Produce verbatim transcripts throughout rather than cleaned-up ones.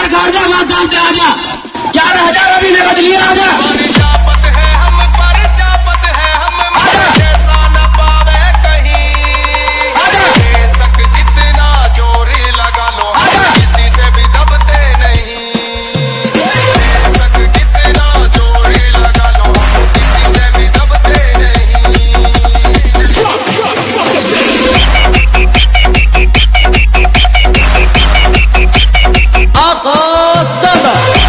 हजार का आजा बात जानते आजा ग्यारह हजार अभी नगद लिया आजा चापत है हम पर चापत है हम जैसा न पावे कहीं आजा सक जितना जोरी लगा लो किसी से भी दबते नहीं सक जितना जोरी लगा लो किसी से भी दबते नहीं आकाश दादा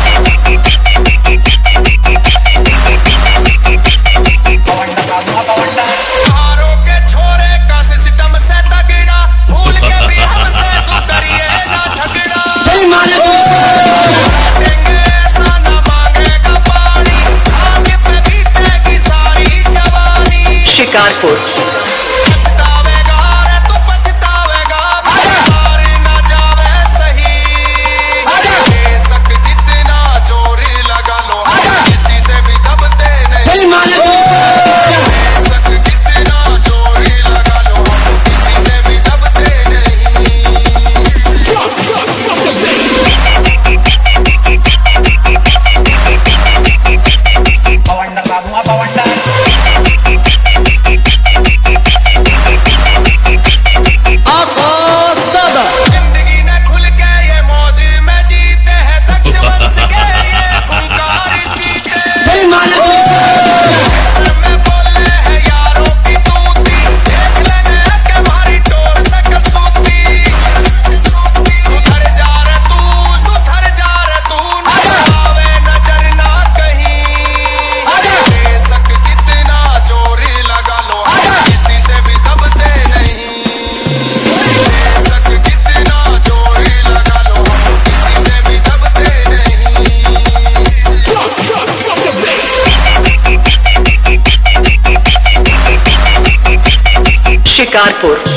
हारों के छोरे का सिस्टम से तगड़ा भूल के भी हमसे तू डरिए ना झगड़ा सही माने देंगे ऐसा न मांगेगा पानी आगे पे बीतेगी सारी जवानी शिकारपुर पछतावेगा रे तू पछतावेगा हार न जावे सही सक जितना जोरी लगा लो किसी से भी दबते नहीं सही माने सक जितना जोरी लगा लो किसी से भी दबते नहीं आकाश दादा जिंदगी ने खुल के ये मौज में जीते हैं दक्ष वंश के ये फुंकार जीते सही माने में बोले हैं यारों की तूती देख लेने के भारी टोर से कसूती सुधर जा रे तू सुधर जा रे तू ना आवे नजर ना कहीं सक जितना जोरी लगा लो किसी से भी दबते नहीं सक जितना जोरी लगा लो किसी से भी दबते नहीं शिकारपुर